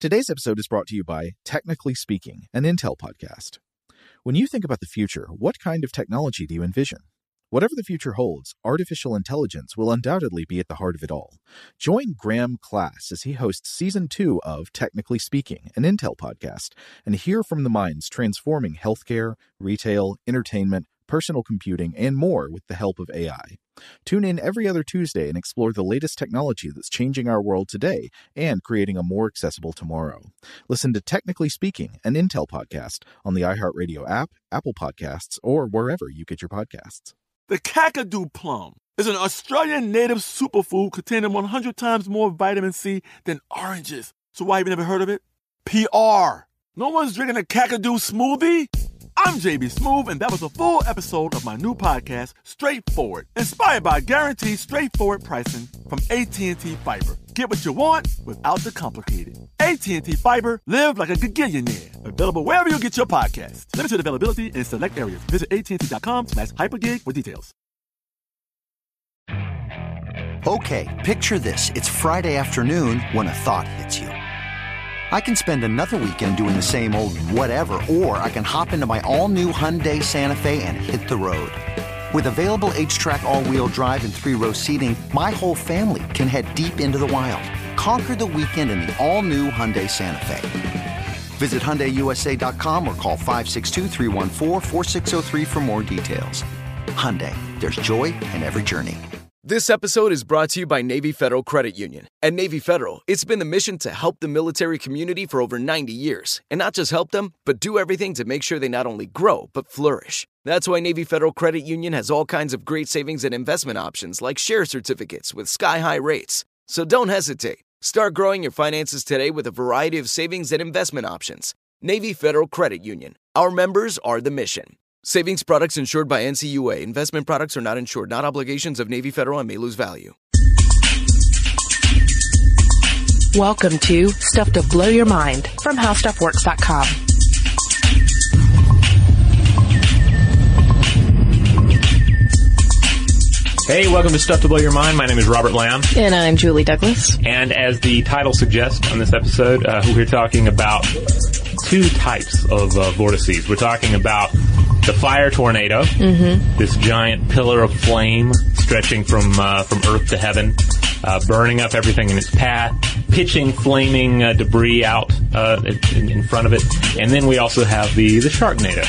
Today's episode is brought to you by Technically Speaking, an Intel podcast. When you think about the future, what kind of technology do you envision? Whatever the future holds, artificial intelligence will undoubtedly be at the heart of it all. Join Graham Class as he hosts Season 2 of Technically Speaking, an Intel podcast, and hear from the minds transforming healthcare, retail, entertainment, personal computing, and more with the help of AI. Tune in every other Tuesday and explore the latest technology that's changing our world today and creating a more accessible tomorrow. Listen to Technically Speaking, an Intel podcast on the iHeartRadio app, Apple Podcasts, or wherever you get your podcasts. The Kakadu plum is an Australian native superfood containing 100 times more vitamin C than oranges. So why have you never heard of it? PR. No one's drinking a Kakadu smoothie? I'm JB Smoove, and that was a full episode of my new podcast, Straightforward, inspired by guaranteed straightforward pricing from AT&T Fiber. Get what you want without the complicated. AT&T Fiber, live like a gigillionaire. Available wherever you get your podcasts. Limited availability in select areas. Visit AT&T.com/hypergig for details. Okay, picture this. It's Friday afternoon when a thought hits you. I can spend another weekend doing the same old whatever, or I can hop into my all-new Hyundai Santa Fe and hit the road. With available H-Track all-wheel drive and 3-row seating, my whole family can head deep into the wild. Conquer the weekend in the all-new Hyundai Santa Fe. Visit HyundaiUSA.com or call 562-314-4603 for more details. Hyundai, there's joy in every journey. This episode is brought to you by Navy Federal Credit Union. At Navy Federal, it's been the mission to help the military community for over 90 years. And not just help them, but do everything to make sure they not only grow, but flourish. That's why Navy Federal Credit Union has all kinds of great savings and investment options like share certificates with sky-high rates. So don't hesitate. Start growing your finances today with a variety of savings and investment options. Navy Federal Credit Union. Our members are the mission. Savings products insured by NCUA. Investment products are not insured, not obligations of Navy Federal and may lose value. Welcome to Stuff to Blow Your Mind from HowStuffWorks.com. Hey, welcome to Stuff to Blow Your Mind. My name is Robert Lamb. And I'm Julie Douglas. And as the title suggests on this episode, we're talking about two types of vortices. We're talking about the fire tornado, this giant pillar of flame stretching from earth to heaven, burning up everything in its path, pitching flaming debris out in front of it. And then we also have the Sharknado,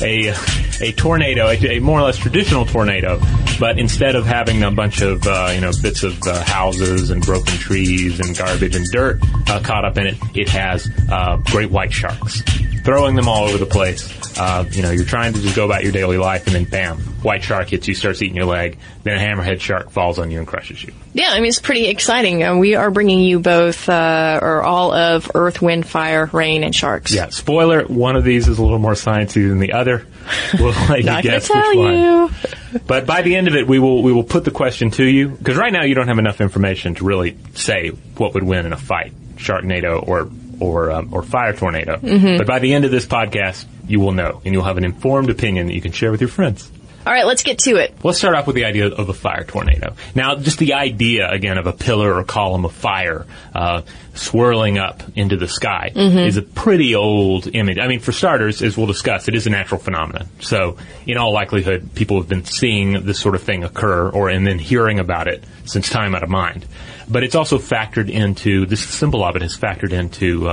a tornado, a more or less traditional tornado, but instead of having a bunch of bits of houses and broken trees and garbage and dirt caught up in it, it has great white sharks throwing them all over the place. You're trying to just go about your daily life, and then bam, white shark hits you, starts eating your leg, then a hammerhead shark falls on you and crushes you. Yeah, I mean, it's pretty exciting. We are bringing you both, or all of Earth, Wind, Fire, Rain, and Sharks. Yeah, spoiler, one of these is a little more sciencey than the other. We'll let you guess which one. But by the end of it, we will put the question to you, because right now you don't have enough information to really say what would win in a fight, Sharknado or fire tornado. But by the end of this podcast, you will know, and you'll have an informed opinion that you can share with your friends. All right, let's get to it. Let's start off with the idea of a fire tornado. Now, just the idea, again, of a pillar or column of fire swirling up into the sky is a pretty old image. I mean, for starters, as we'll discuss, it is a natural phenomenon. So, in all likelihood, people have been seeing this sort of thing occur and then hearing about it since time out of mind. But it's also factored into, this symbol of it has factored into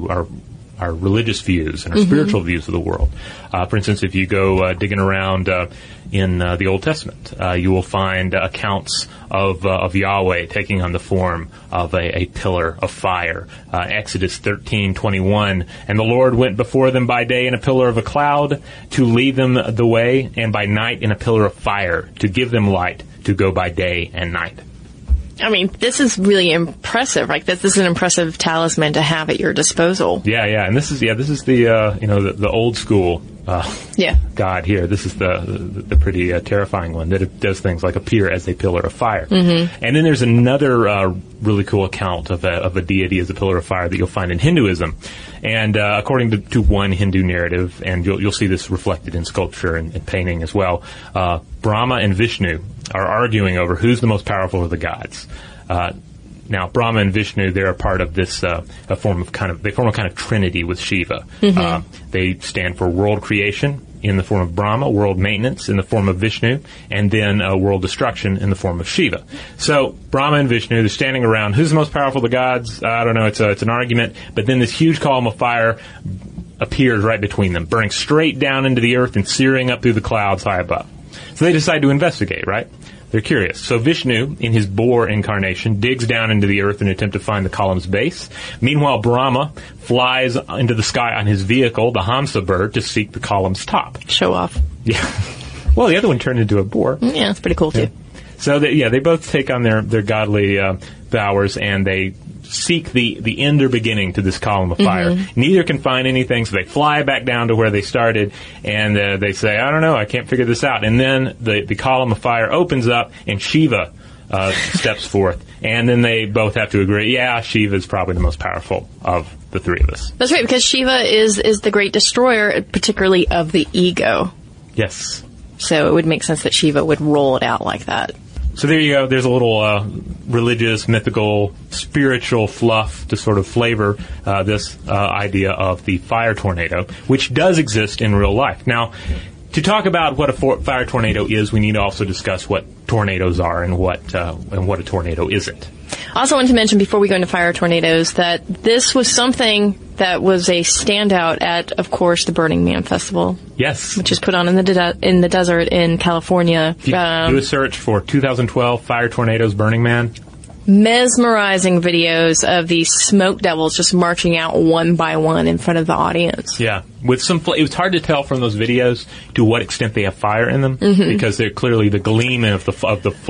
our religious views and our spiritual views of the world. For instance, if you go digging around in the Old Testament, you will find accounts of Yahweh taking on the form of a pillar of fire. Exodus 13:21, and the Lord went before them by day in a pillar of a cloud to lead them the way, and by night in a pillar of fire to give them light to go by day and night. I mean, this is really impressive. Like, this is an impressive talisman to have at your disposal. Yeah, and this is the old school God here. This is the pretty terrifying one that does things like appear as a pillar of fire. Mm-hmm. And then there's another really cool account of a deity as a pillar of fire that you'll find in Hinduism. And according to one Hindu narrative, and you'll see this reflected in sculpture and painting as well, Brahma and Vishnu are arguing over who's the most powerful of the gods. Now, Brahma and Vishnu, they're a part of this they form a kind of trinity with Shiva. They stand for world creation in the form of Brahma, world maintenance in the form of Vishnu, and then world destruction in the form of Shiva. So, Brahma and Vishnu, they're standing around. Who's the most powerful of the gods? I don't know. It's an argument. But then this huge column of fire appears right between them, burning straight down into the earth and searing up through the clouds high above. So they decide to investigate, right? They're curious. So Vishnu, in his boar incarnation, digs down into the earth in an attempt to find the column's base. Meanwhile, Brahma flies into the sky on his vehicle, the Hamsa bird, to seek the column's top. Show off. Yeah. Well, the other one turned into a boar. Yeah, that's pretty cool, too. So, they both take on their godly powers, and they seek the end or beginning to this column of fire. Neither can find anything, so they fly back down to where they started, and they say, I don't know, I can't figure this out. And then the column of fire opens up, and Shiva steps forth. And then they both have to agree, Shiva is probably the most powerful of the three of us. That's right, because Shiva is the great destroyer, particularly of the ego. Yes. So it would make sense that Shiva would roll it out like that. So there you go. There's a little religious, mythical, spiritual fluff to sort of flavor this idea of the fire tornado, which does exist in real life. Now, to talk about what a fire tornado is, we need to also discuss what tornadoes are and what a tornado isn't. I also wanted to mention before we go into fire tornadoes that this was something that was a standout at, of course, the Burning Man Festival. Yes. Which is put on in the desert in California. If you do a search for 2012 Fire Tornadoes Burning Man. Mesmerizing videos of these smoke devils just marching out one by one in front of the audience. Yeah. With it was hard to tell from those videos to what extent they have fire in them, because they're clearly the gleam of the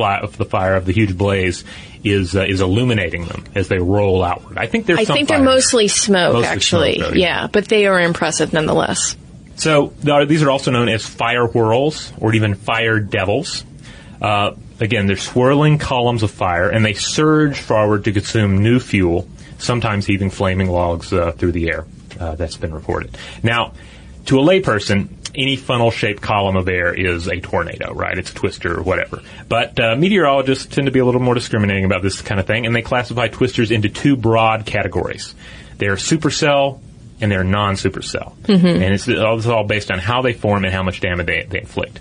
fire of the huge blaze is illuminating them as they roll outward. I think they're mostly smoke, actually. Smoke, though, yeah, but they are impressive nonetheless. So these are also known as fire whirls or even fire devils. Again, they're swirling columns of fire, and they surge forward to consume new fuel, sometimes heaving flaming logs through the air. That's been reported. Now, to a layperson, any funnel-shaped column of air is a tornado, right? It's a twister or whatever. But meteorologists tend to be a little more discriminating about this kind of thing, and they classify twisters into two broad categories. They're supercell and they're non-supercell. And it's all based on how they form and how much damage they inflict.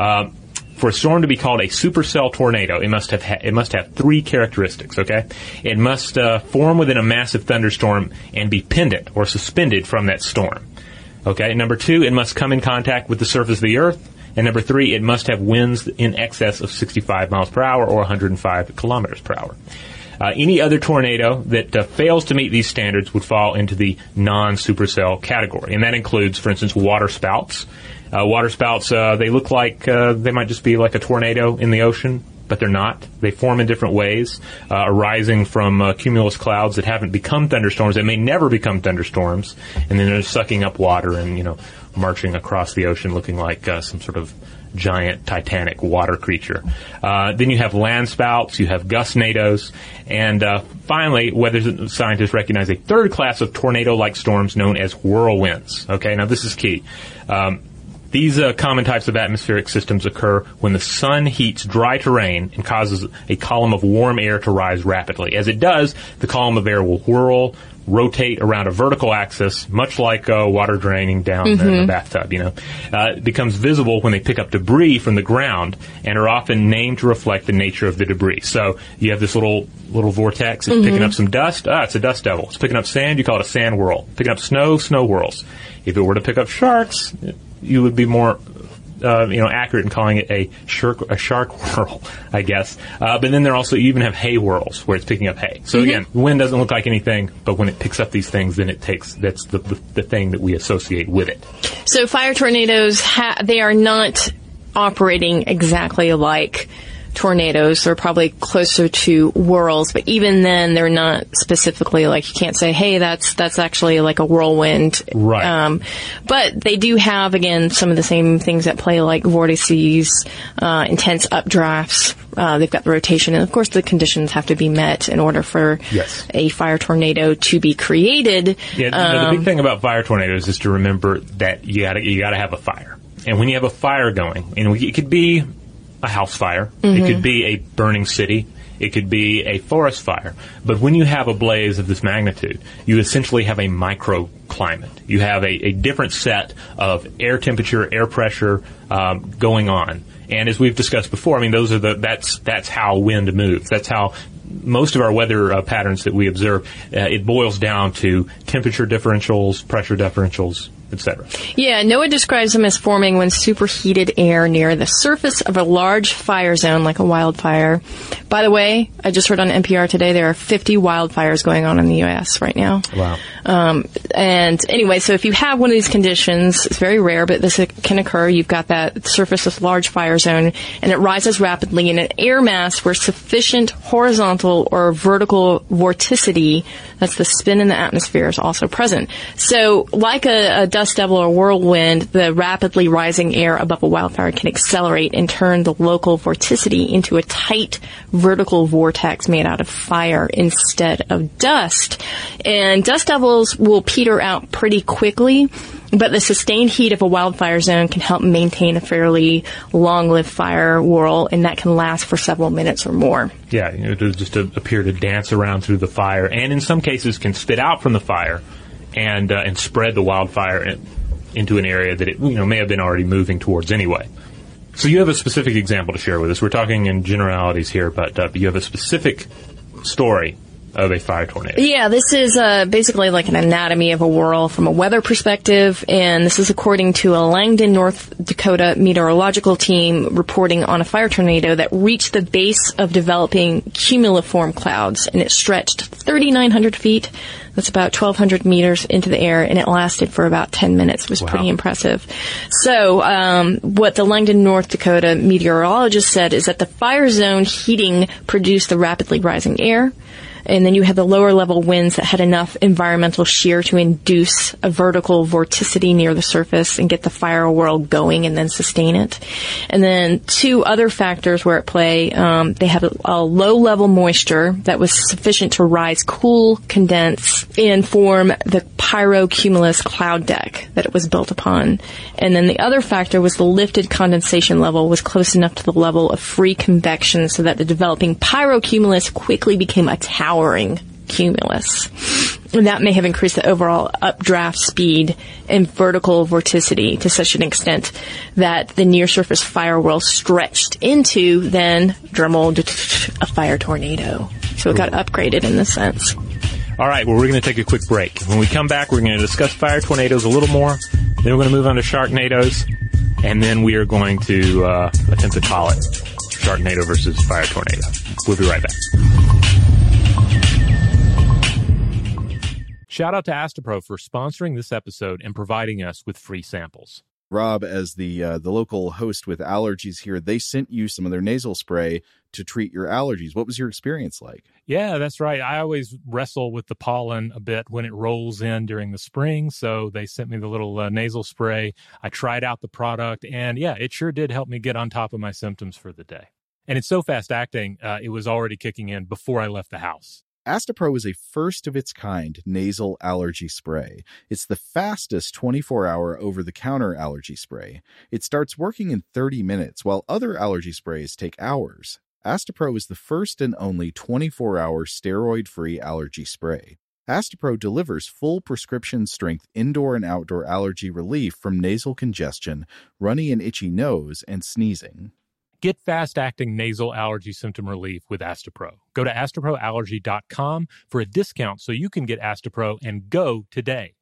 For a storm to be called a supercell tornado, it must have three characteristics, okay? It must form within a massive thunderstorm and be pendant or suspended from that storm. Okay, number two, it must come in contact with the surface of the earth. And number three, it must have winds in excess of 65 miles per hour or 105 kilometers per hour. Any other tornado that fails to meet these standards would fall into the non-supercell category. And that includes, for instance, water spouts. Water spouts, they look like they might just be like a tornado in the ocean, but they're not. They form in different ways, arising from cumulus clouds that haven't become thunderstorms, that may never become thunderstorms, and then they're sucking up water and, marching across the ocean looking like some sort of giant Titanic water creature. Then you have land spouts, you have gustnadoes, and finally, weather scientists recognize a third class of tornado-like storms known as whirlwinds. Okay, now this is key. These common types of atmospheric systems occur when the sun heats dry terrain and causes a column of warm air to rise rapidly. As it does, the column of air will whirl, rotate around a vertical axis, much like water draining down in the bathtub, It becomes visible when they pick up debris from the ground and are often named to reflect the nature of the debris. So you have this little vortex. It's picking up some dust. It's a dust devil. It's picking up sand. You call it a sand whirl. Picking up snow whirls. If it were to pick up sharks, you would be more accurate in calling it a shark whirl, I guess. But then you even have hay whirls where it's picking up hay. So again, wind doesn't look like anything, but when it picks up these things, then that's the thing that we associate with it. So fire tornadoes, they are not operating exactly like tornadoes. They're probably closer to whirls, but even then they're not specifically like, you can't say, hey, that's actually like a whirlwind. Right. But they do have, again, some of the same things at play, like vortices, intense updrafts. They've got the rotation, and of course the conditions have to be met in order for a fire tornado to be created. Yeah, the big thing about fire tornadoes is to remember that you gotta have a fire. And when you have a fire going, and it could be a house fire, it could be a burning city, It could be a forest fire. But when you have a blaze of this magnitude, you essentially have a microclimate. You have a different set of air temperature, air pressure going on. And as we've discussed before, I mean, that's how wind moves. That's how most of our weather patterns that we observe, it boils down to temperature differentials, pressure differentials, etc. Yeah, NOAA describes them as forming when superheated air near the surface of a large fire zone, like a wildfire. By the way, I just heard on NPR today there are 50 wildfires going on in the U.S. right now. Wow. And anyway, so if you have one of these conditions, it's very rare, but this can occur. You've got that surface of large fire zone, and it rises rapidly in an air mass where sufficient horizontal or vertical vorticity, that's the spin in the atmosphere, is also present. So like a dust devil or whirlwind, the rapidly rising air above a wildfire can accelerate and turn the local vorticity into a tight vertical vortex made out of fire instead of dust. And dust devils will peter out pretty quickly, but the sustained heat of a wildfire zone can help maintain a fairly long-lived fire whirl, and that can last for several minutes or more. Yeah, it'll just appear to dance around through the fire, and in some cases can spit out from the fire and spread the wildfire into an area that it may have been already moving towards anyway. So you have a specific example to share with us. We're talking in generalities here, but you have a specific story of a fire tornado. Yeah, this is basically like an anatomy of a whirl from a weather perspective, and this is according to a Langdon, North Dakota meteorological team reporting on a fire tornado that reached the base of developing cumuliform clouds, and it stretched 3,900 feet. That's about 1,200 meters into the air, and it lasted for about 10 minutes. It was pretty impressive. So what the Langdon, North Dakota meteorologist said is that the fire zone heating produced the rapidly rising air, and then you had the lower level winds that had enough environmental shear to induce a vertical vorticity near the surface and get the fire whirl going and then sustain it. And then two other factors were at play. They had a low level moisture that was sufficient to rise, cool, condense, and form the pyrocumulus cloud deck that it was built upon. And then the other factor was the lifted condensation level was close enough to the level of free convection so that the developing pyrocumulus quickly became a towering cumulus. And that may have increased the overall updraft speed and vertical vorticity to such an extent that the near-surface fire whirl stretched into, then, drumroll, a fire tornado. So it got upgraded in this sense. All right, well, we're going to take a quick break. When we come back, we're going to discuss fire tornadoes a little more. Then we're going to move on to Sharknadoes. And then we are going to attempt to call it Sharknado versus fire tornado. We'll be right back. Shout out to Astepro for sponsoring this episode and providing us with free samples. Rob, as the local host with allergies here, they sent you some of their nasal spray to treat your allergies. What was your experience like? Yeah, that's right. I always wrestle with the pollen a bit when it rolls in during the spring, so they sent me the little nasal spray. I tried out the product, and yeah, it sure did help me get on top of my symptoms for the day. And it's so fast-acting, it was already kicking in before I left the house. Astepro is a first-of-its-kind nasal allergy spray. It's the fastest 24-hour over-the-counter allergy spray. It starts working in 30 minutes, while other allergy sprays take hours. Astepro is the first and only 24-hour steroid-free allergy spray. Astepro delivers full prescription-strength indoor and outdoor allergy relief from nasal congestion, runny and itchy nose, and sneezing. Get fast-acting nasal allergy symptom relief with Astepro. Go to asteproallergy.com for a discount so you can get Astepro and go today.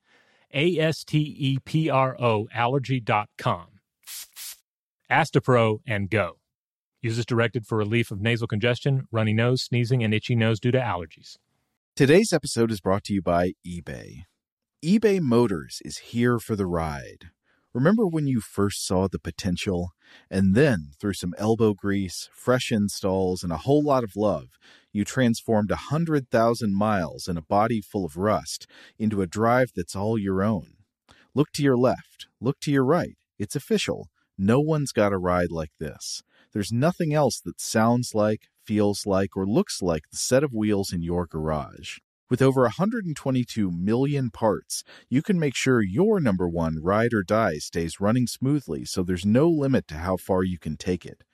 ASTEPRO allergy.com. Astepro and go. Use as directed for relief of nasal congestion, runny nose, sneezing, and itchy nose due to allergies. Today's episode is brought to you by eBay. eBay Motors is here for the ride. Remember when you first saw the potential? And then, through some elbow grease, fresh installs, and a whole lot of love, you transformed 100,000 miles and a body full of rust into a drive that's all your own. Look to your left. Look to your right. It's official. No one's got a ride like this. There's nothing else that sounds like, feels like, or looks like the set of wheels in your garage. With over 122 million parts, you can make sure your number one ride or die stays running smoothly so there's no limit to how far you can take it.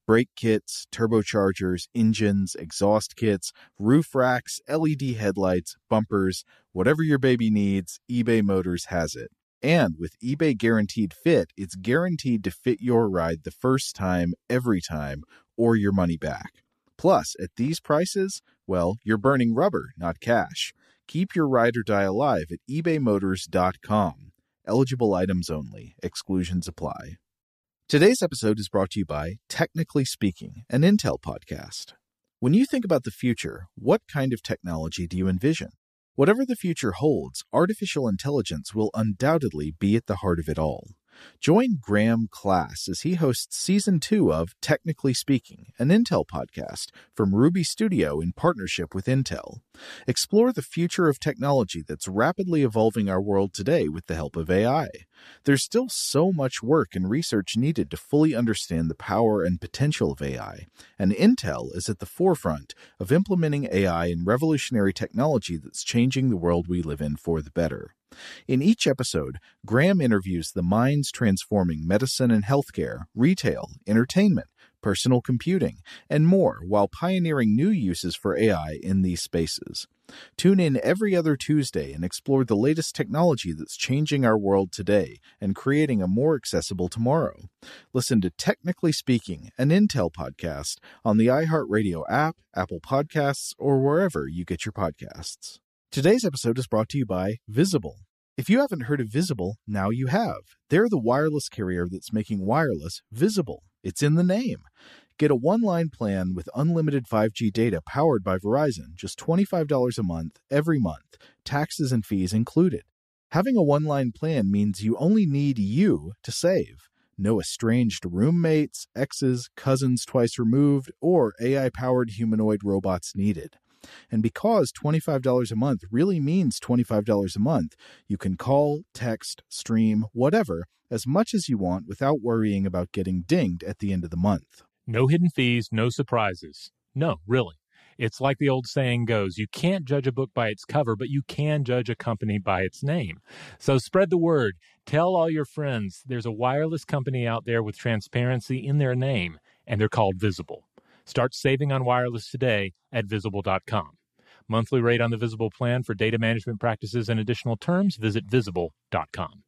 Brake kits, turbochargers, engines, exhaust kits, roof racks, LED headlights, bumpers, whatever your baby needs, eBay Motors has it. And with eBay Guaranteed Fit, it's guaranteed to fit your ride the first time, every time, or your money back. Plus, at these prices, well, you're burning rubber, not cash. Keep your ride or die alive at ebaymotors.com. Eligible items only. Exclusions apply. Today's episode is brought to you by Technically Speaking, an Intel podcast. When you think about the future, what kind of technology do you envision? Whatever the future holds, artificial intelligence will undoubtedly be at the heart of it all. Join Graham Class as he hosts Season 2 of Technically Speaking, an Intel podcast from Ruby Studio in partnership with Intel. Explore the future of technology that's rapidly evolving our world today with the help of AI. There's still so much work and research needed to fully understand the power and potential of AI, and Intel is at the forefront of implementing AI in revolutionary technology that's changing the world we live in for the better. In each episode, Graham interviews the minds transforming medicine and healthcare, retail, entertainment, personal computing, and more while pioneering new uses for AI in these spaces. Tune in every other Tuesday and explore the latest technology that's changing our world today and creating a more accessible tomorrow. Listen to Technically Speaking, an Intel podcast on the iHeartRadio app, Apple Podcasts, or wherever you get your podcasts. Today's episode is brought to you by Visible. If you haven't heard of Visible, now you have. They're the wireless carrier that's making wireless visible. It's in the name. Get a one-line plan with unlimited 5G data powered by Verizon, just $25 a month, every month, taxes and fees included. Having a one-line plan means you only need you to save. No estranged roommates, exes, cousins twice removed, or AI-powered humanoid robots needed. And because $25 a month really means $25 a month, you can call, text, stream, whatever, as much as you want without worrying about getting dinged at the end of the month. No hidden fees, no surprises. No, really. It's like the old saying goes, you can't judge a book by its cover, but you can judge a company by its name. So spread the word. Tell all your friends there's a wireless company out there with transparency in their name, and they're called Visible. Start saving on wireless today at Visible.com. Monthly rate on the Visible plan for data management practices and additional terms, visit Visible.com.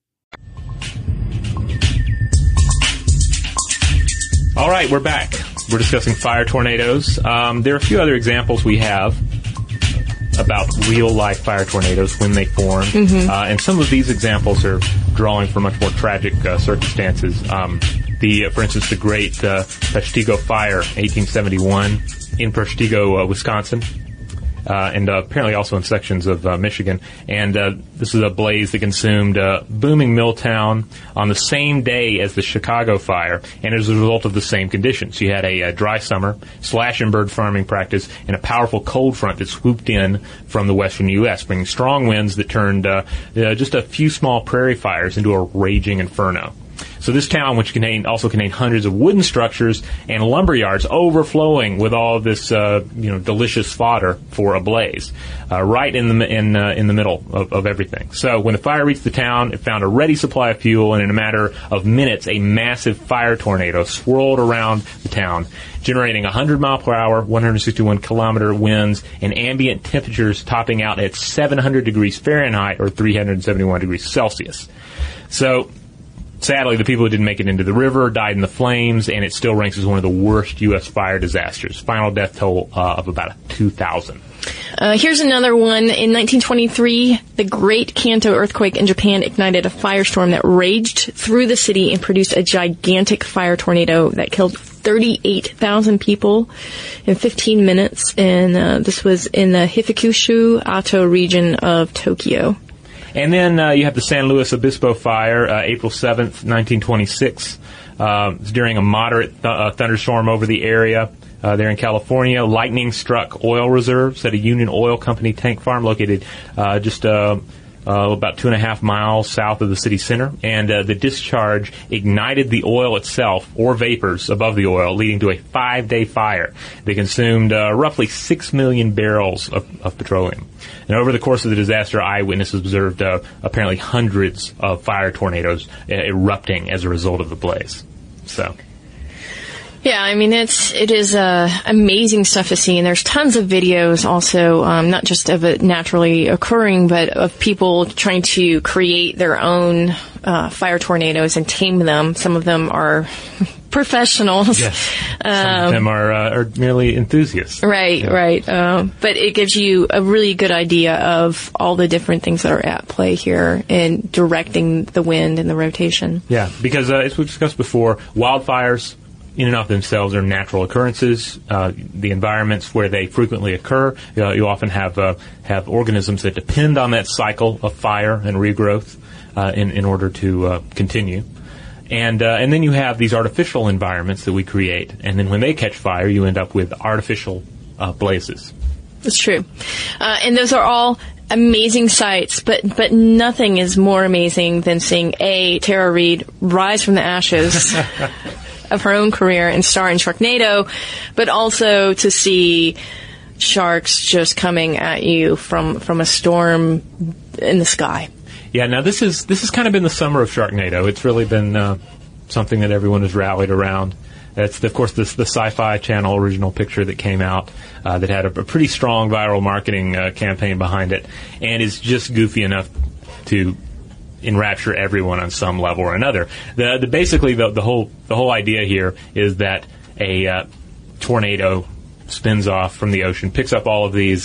All right, we're back. We're discussing fire tornadoes. There are a few other examples we have about real-life fire tornadoes when they form. And some of these examples are drawing from much more tragic circumstances. For instance, the great Peshtigo Fire, 1871, in Peshtigo, Wisconsin, and apparently also in sections of Michigan. And this is a blaze that consumed booming mill town on the same day as the Chicago Fire, and as a result of the same conditions. You had a dry summer, slash-and-burn farming practice, and a powerful cold front that swooped in from the western U.S., bringing strong winds that turned just a few small prairie fires into a raging inferno. So this town, which also contained hundreds of wooden structures and lumber yards overflowing with all of this, delicious fodder for a blaze, right in the middle of everything. So when the fire reached the town, it found a ready supply of fuel, and in a matter of minutes, a massive fire tornado swirled around the town, generating 100-mile-per-hour, 161-kilometer winds, and ambient temperatures topping out at 700 degrees Fahrenheit or 371 degrees Celsius. So sadly, the people who didn't make it into the river died in the flames, and it still ranks as one of the worst U.S. fire disasters. Final death toll of about 2,000. Here's another one. In 1923, the Great Kanto earthquake in Japan ignited a firestorm that raged through the city and produced a gigantic fire tornado that killed 38,000 people in 15 minutes. And this was in the Hifukushu Ato region of Tokyo. And then you have the San Luis Obispo Fire, April 7th, 1926. During a moderate thunderstorm over the area there in California, lightning struck oil reserves at a Union Oil Company tank farm located just about 2.5 miles south of the city center. And the discharge ignited the oil itself, or vapors above the oil, leading to a 5-day fire that consumed roughly 6 million barrels of petroleum. And over the course of the disaster, eyewitnesses observed apparently hundreds of fire tornadoes erupting as a result of the blaze. So, Yeah, I mean, it is amazing stuff to see, and there's tons of videos also, not just of it naturally occurring, but of people trying to create their own fire tornadoes and tame them. Some of them are professionals. Yes. Some of them are merely enthusiasts. Right, Yeah. right. But it gives you a really good idea of all the different things that are at play here in directing the wind and the rotation. Yeah, because as we discussed before, wildfires in and of themselves are natural occurrences. The environments where they frequently occur, you often have organisms that depend on that cycle of fire and regrowth in order to continue. And then you have these artificial environments that we create, and then when they catch fire, you end up with artificial blazes. It's true. And those are all amazing sights, but nothing is more amazing than seeing Tara Reid rise from the ashes of her own career and star in Sharknado, but also to see sharks just coming at you from a storm in the sky. Yeah, now this has kind of been the summer of Sharknado. It's really been something that everyone has rallied around. That's, of course, the Sci-Fi Channel original picture that came out that had a pretty strong viral marketing campaign behind it, and is just goofy enough to enrapture everyone on some level or another. Basically, the whole idea here is that a tornado spins off from the ocean, picks up all of these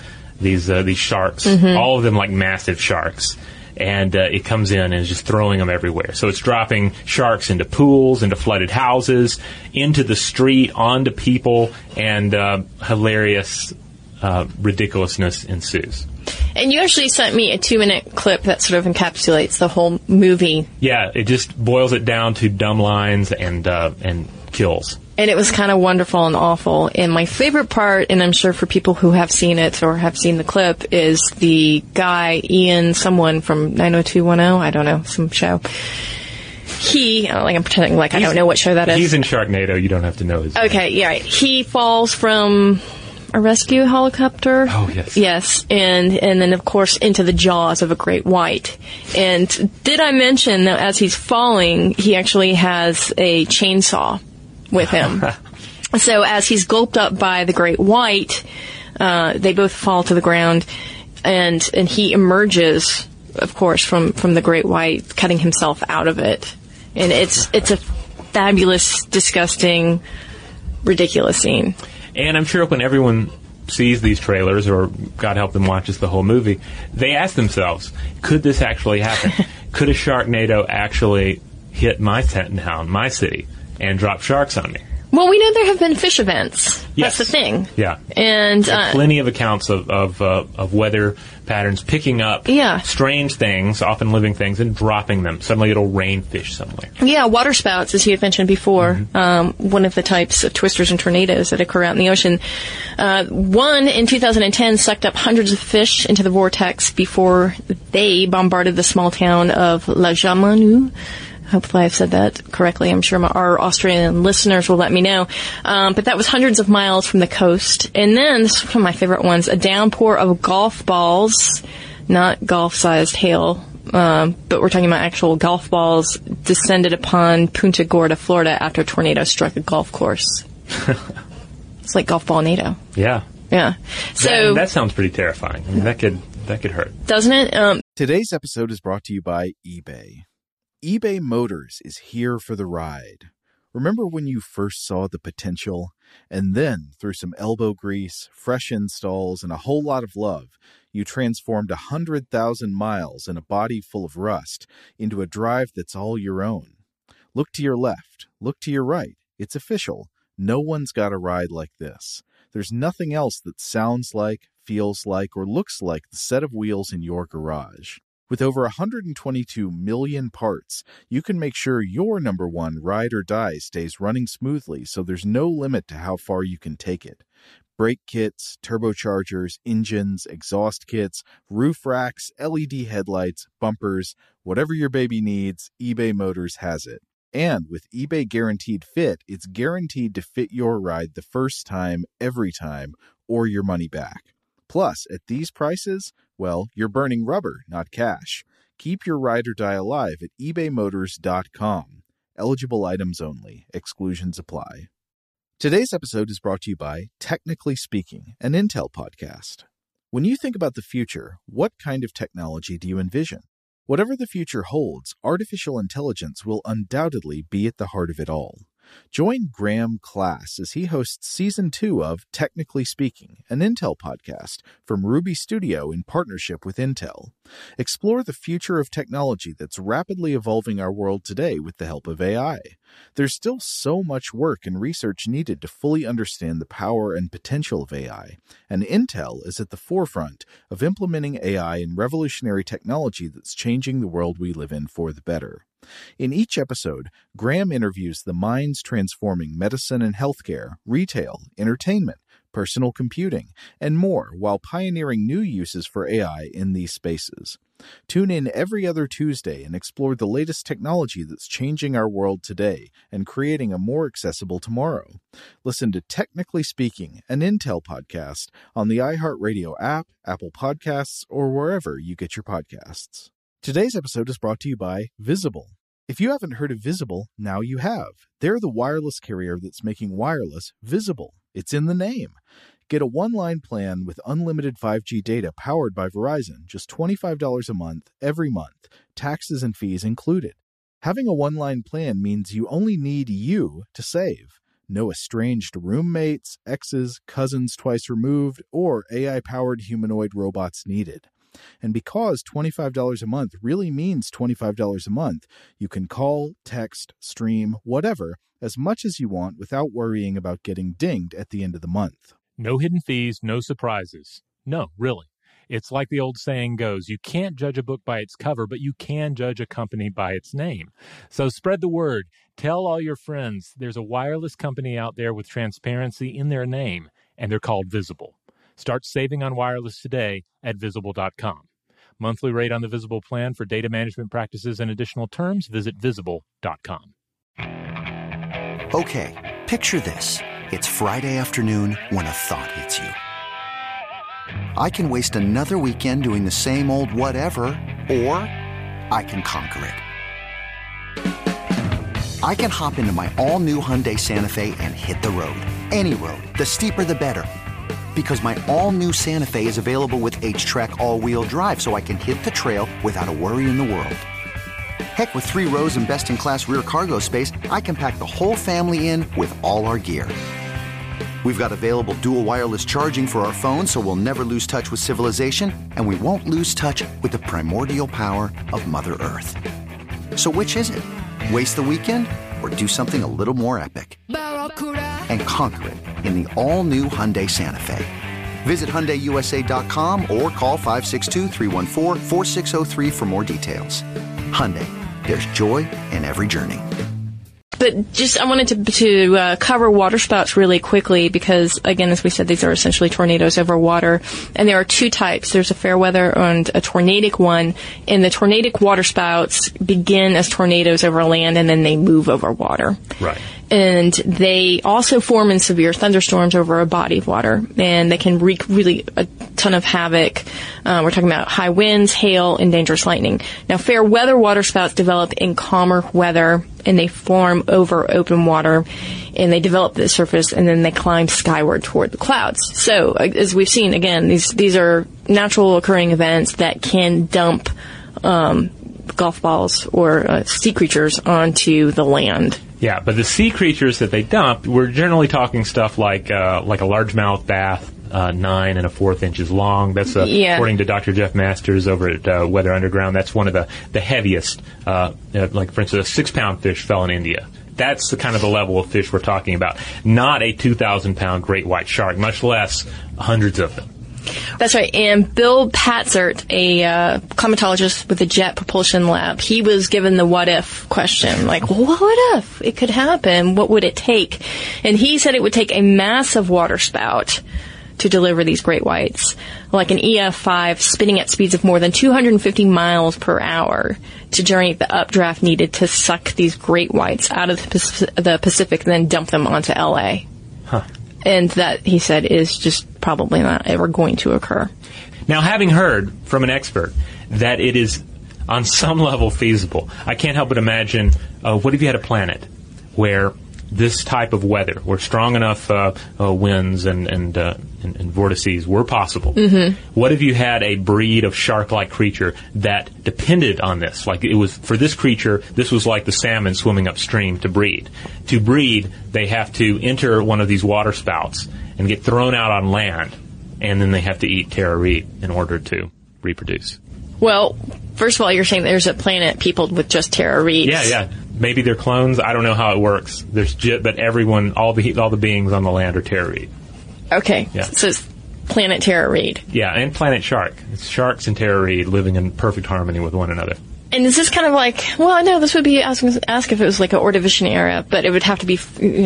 sharks, all of them like massive sharks. And it comes in and is just throwing them everywhere. So it's dropping sharks into pools, into flooded houses, into the street, onto people, and hilarious ridiculousness ensues. And you actually sent me a 2-minute clip that sort of encapsulates the whole movie. Yeah, it just boils it down to dumb lines and kills. And it was kind of wonderful and awful. And my favorite part, and I'm sure for people who have seen it or have seen the clip, is the guy, Ian, someone from 90210, I don't know, some show. I'm pretending like I don't know what show that is. He's in Sharknado. You don't have to know his name. Okay, yeah, right. He falls from a rescue helicopter. Oh, yes. Yes, and then, of course, into the jaws of a great white. And did I mention that as he's falling, he actually has a chainsaw with him? So as he's gulped up by the great white, they both fall to the ground, and he emerges, of course, from the great white, cutting himself out of it. And it's a fabulous, disgusting, ridiculous scene. And I'm sure when everyone sees these trailers, or God help them watches the whole movie, they ask themselves, could this actually happen? Could a Sharknado actually hit my town, my city, and drop sharks on me? Well, we know there have been fish events. Yes. That's the thing. Yeah. And plenty of accounts of weather patterns picking up strange things, often living things, and dropping them. Suddenly it'll rain fish somewhere. Yeah, water spouts, as you had mentioned before, one of the types of twisters and tornadoes that occur out in the ocean. One in 2010 sucked up hundreds of fish into the vortex before they bombarded the small town of La Jamanu. Hopefully I've said that correctly. I'm sure our Australian listeners will let me know. But that was hundreds of miles from the coast. And then, this is one of my favorite ones, a downpour of golf balls, not golf-sized hail, but we're talking about actual golf balls, descended upon Punta Gorda, Florida, after a tornado struck a golf course. It's like golf ball NATO. Yeah. Yeah. So that sounds pretty terrifying. I mean, that could hurt. Doesn't it? Today's episode is brought to you by eBay. eBay Motors is here for the ride. Remember when you first saw the potential? And then, through some elbow grease, fresh installs, and a whole lot of love, you transformed 100,000 miles and a body full of rust into a drive that's all your own. Look to your left. Look to your right. It's official. No one's got a ride like this. There's nothing else that sounds like, feels like, or looks like the set of wheels in your garage. With over 122 million parts, you can make sure your number one ride or die stays running smoothly, so there's no limit to how far you can take it. Brake kits, turbochargers, engines, exhaust kits, roof racks, LED headlights, bumpers, whatever your baby needs, eBay Motors has it. And with eBay Guaranteed Fit, it's guaranteed to fit your ride the first time, every time, or your money back. Plus, at these prices, well, you're burning rubber, not cash. Keep your ride or die alive at ebaymotors.com. Eligible items only. Exclusions apply. Today's episode is brought to you by Technically Speaking, an Intel podcast. When you think about the future, what kind of technology do you envision? Whatever the future holds, artificial intelligence will undoubtedly be at the heart of it all. Join Graham Class as he hosts Season 2 of Technically Speaking, an Intel podcast from Ruby Studio in partnership with Intel. Explore the future of technology that's rapidly evolving our world today with the help of AI. There's still so much work and research needed to fully understand the power and potential of AI, and Intel is at the forefront of implementing AI in revolutionary technology that's changing the world we live in for the better. In each episode, Graham interviews the minds transforming medicine and healthcare, retail, entertainment, personal computing, and more while pioneering new uses for AI in these spaces. Tune in every other Tuesday and explore the latest technology that's changing our world today and creating a more accessible tomorrow. Listen to Technically Speaking, an Intel podcast on the iHeartRadio app, Apple Podcasts, or wherever you get your podcasts. Today's episode is brought to you by Visible. If you haven't heard of Visible, now you have. They're the wireless carrier that's making wireless visible. It's in the name. Get a one-line plan with unlimited 5G data powered by Verizon, just $25 a month, every month, taxes and fees included. Having a one-line plan means you only need you to save. No estranged roommates, exes, cousins twice removed, or AI-powered humanoid robots needed. And because $25 a month really means $25 a month, you can call, text, stream, whatever, as much as you want without worrying about getting dinged at the end of the month. No hidden fees, no surprises. No, really. It's like the old saying goes, you can't judge a book by its cover, but you can judge a company by its name. So spread the word. Tell all your friends there's a wireless company out there with transparency in their name, and they're called Visible. Start saving on wireless today at Visible.com. Monthly rate on the Visible plan for data management practices and additional terms, visit Visible.com. Okay, picture this. It's Friday afternoon when a thought hits you. I can waste another weekend doing the same old whatever, or I can conquer it. I can hop into my all-new Hyundai Santa Fe and hit the road. Any road. The steeper, the better. Because my all-new Santa Fe is available with H-Track all-wheel drive, so I can hit the trail without a worry in the world. Heck, with 3 rows and best-in-class rear cargo space, I can pack the whole family in with all our gear. We've got available dual wireless charging for our phones, so we'll never lose touch with civilization, and we won't lose touch with the primordial power of Mother Earth. So which is it? Waste the weekend or do something a little more epic? And conquer it in the all-new Hyundai Santa Fe. Visit HyundaiUSA.com or call 562-314-4603 for more details. Hyundai, there's joy in every journey. But I wanted to cover waterspouts really quickly because, again, as we said, these are essentially tornadoes over water. And there are 2 types. There's a fair weather and a tornadic one. And the tornadic waterspouts begin as tornadoes over land and then they move over water. Right. And they also form in severe thunderstorms over a body of water. And they can wreak really a ton of havoc. We're talking about high winds, hail, and dangerous lightning. Now, fair weather waterspouts develop in calmer weather, and they form over open water, and they develop the surface, and then they climb skyward toward the clouds. So, as we've seen, again, these are natural occurring events that can dump golf balls or sea creatures onto the land. Yeah, but the sea creatures that they dump, we're generally talking stuff like a largemouth bass, 9 1/4 inches long. That's according to Dr. Jeff Masters over at Weather Underground. That's one of the heaviest. Like for instance, a 6-pound fish fell in India. That's the kind of the level of fish we're talking about. Not a 2,000-pound great white shark, much less hundreds of them. That's right. And Bill Patzert, a climatologist with the Jet Propulsion Lab, he was given the what if question. Like, well, what if it could happen? What would it take? And he said it would take a massive waterspout to deliver these great whites, like an EF5 spinning at speeds of more than 250 miles per hour to generate the updraft needed to suck these great whites out of the Pacific and then dump them onto LA. Huh. And that, he said, is just probably not ever going to occur. Now, having heard from an expert that it is on some level feasible, I can't help but imagine, what if you had a planet where this type of weather, where strong enough winds and vortices were possible, what if you had a breed of shark-like creature that depended on this? Like it was, for this creature, this was like the salmon swimming upstream to breed. To breed, they have to enter one of these water spouts and get thrown out on land, and then they have to eat tara reid in order to reproduce. Well, first of all, you're saying there's a planet peopled with just tara reeds. Yeah. Maybe they're clones. I don't know how it works. But everyone, all the beings on the land are tara reid. Okay. Yeah. So it's planet tara reid. Yeah, and planet shark. It's sharks and tara reid living in perfect harmony with one another. And is this kind of like, well, I know this would be, I was going to ask if it was like an Ordovician era, but it would have to be,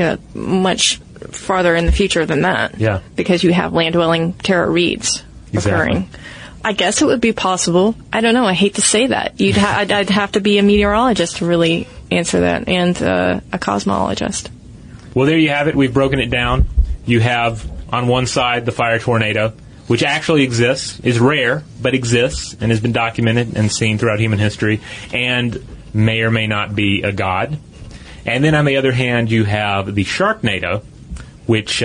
much farther in the future than that. Yeah. Because you have land-dwelling tara reeds occurring. I guess it would be possible. I don't know. I hate to say that. I'd have to be a meteorologist to really answer that, and a cosmologist. Well, there you have it. We've broken it down. You have, on one side, the fire tornado, which actually exists, is rare, but exists, and has been documented and seen throughout human history, and may or may not be a god. And then, on the other hand, you have the Sharknado, which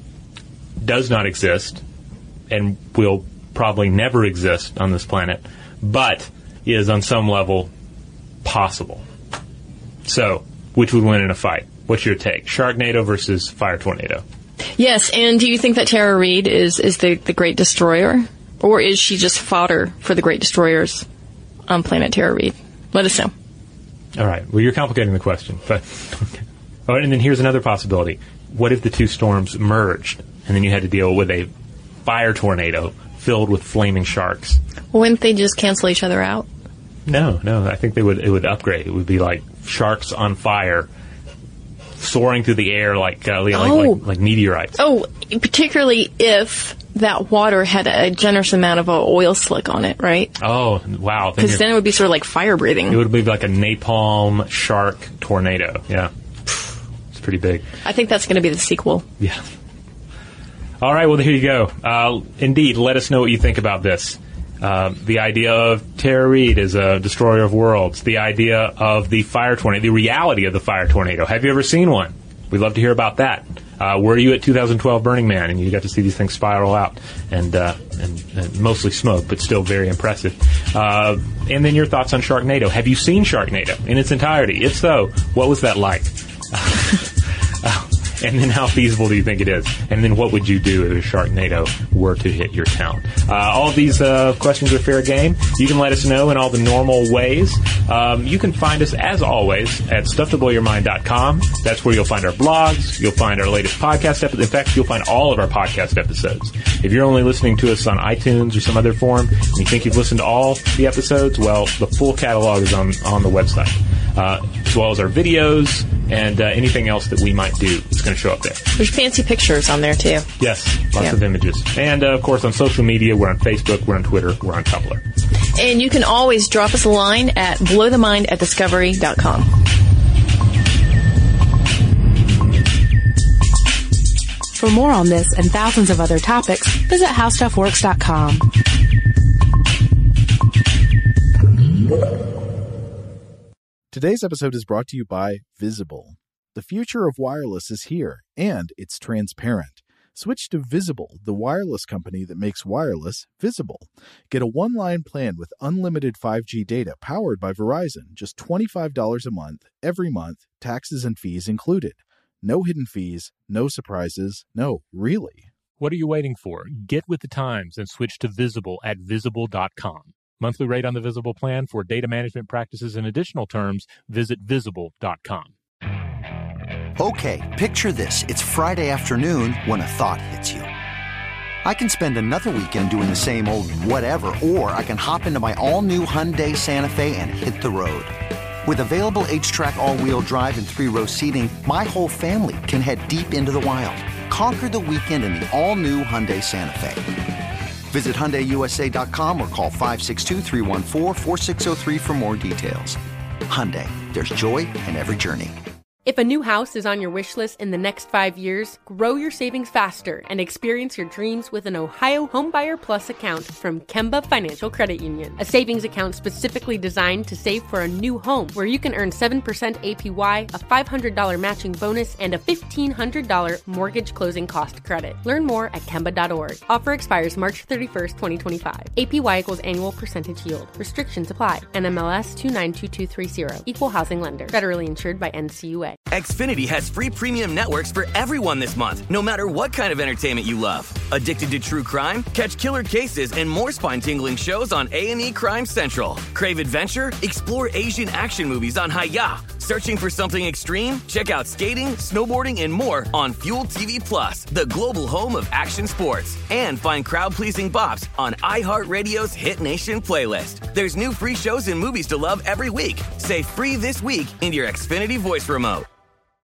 does not exist, and will probably never exist on this planet, but is on some level possible. So, which would win in a fight? What's your take? Sharknado versus fire tornado? Yes, and do you think that Tara Reid is the great destroyer? Or is she just fodder for the great destroyers on planet Tara Reid? Let us know. All right. Well, you're complicating the question. But all right, and then here's another possibility. What if the two storms merged, and then you had to deal with a fire tornado filled with flaming sharks? Wouldn't they just cancel each other out? No. I think it would upgrade. It would be like sharks on fire, soaring through the air like meteorites. Oh, particularly if that water had a generous amount of oil slick on it, right? Oh, wow. Because then it would be sort of like fire breathing. It would be like a napalm shark tornado. Yeah. It's pretty big. I think that's going to be the sequel. Yeah. All right, well, here you go. Indeed, let us know what you think about this. The idea of Tara Reid as a destroyer of worlds. The idea of the fire tornado. The reality of the fire tornado. Have you ever seen one? We'd love to hear about that. Were you at 2012 Burning Man and you got to see these things spiral out and mostly smoke, but still very impressive? And then your thoughts on Sharknado. Have you seen Sharknado in its entirety? If so, what was that like? And then how feasible do you think it is? And then what would you do if a Sharknado were to hit your town? All of these questions are fair game. You can let us know in all the normal ways. You can find us, as always, at StuffToBlowYourMind.com. That's where you'll find our blogs. You'll find our latest podcast episodes. In fact, you'll find all of our podcast episodes. If you're only listening to us on iTunes or some other form, and you think you've listened to all the episodes, well, the full catalog is on the website, as well as our videos and anything else that we might do. It's going to show up there. There's fancy pictures on there, too. Yes, lots of images. And, of course, on social media, we're on Facebook, we're on Twitter, we're on Tumblr. And you can always drop us a line at blowthemind@discovery.com. For more on this and thousands of other topics, visit howstuffworks.com. Today's episode is brought to you by Visible. The future of wireless is here, and it's transparent. Switch to Visible, the wireless company that makes wireless visible. Get a one-line plan with unlimited 5G data powered by Verizon, just $25 a month, every month, taxes and fees included. No hidden fees, no surprises, no, really. What are you waiting for? Get with the times and switch to Visible at Visible.com. Monthly rate on the Visible plan for data management practices and additional terms, visit Visible.com. Okay, picture this. It's Friday afternoon when a thought hits you. I can spend another weekend doing the same old whatever, or I can hop into my all-new Hyundai Santa Fe and hit the road. With available H-Track all-wheel drive and 3-row seating, my whole family can head deep into the wild. Conquer the weekend in the all-new Hyundai Santa Fe. Visit HyundaiUSA.com or call 562-314-4603 for more details. Hyundai, there's joy in every journey. If a new house is on your wish list in the next 5 years, grow your savings faster and experience your dreams with an Ohio Homebuyer Plus account from Kemba Financial Credit Union. A savings account specifically designed to save for a new home, where you can earn 7% APY, a $500 matching bonus, and a $1,500 mortgage closing cost credit. Learn more at Kemba.org. Offer expires March 31st, 2025. APY equals annual percentage yield. Restrictions apply. NMLS 292230. Equal housing lender. Federally insured by NCUA. Xfinity has free premium networks for everyone this month, no matter what kind of entertainment you love. Addicted to true crime? Catch killer cases and more spine-tingling shows on A&E Crime Central. Crave adventure? Explore Asian action movies on Hi-Ya. Searching for something extreme? Check out skating, snowboarding, and more on Fuel TV Plus, the global home of action sports. And find crowd-pleasing bops on iHeartRadio's Hit Nation playlist. There's new free shows and movies to love every week. Say free this week in your Xfinity voice remote.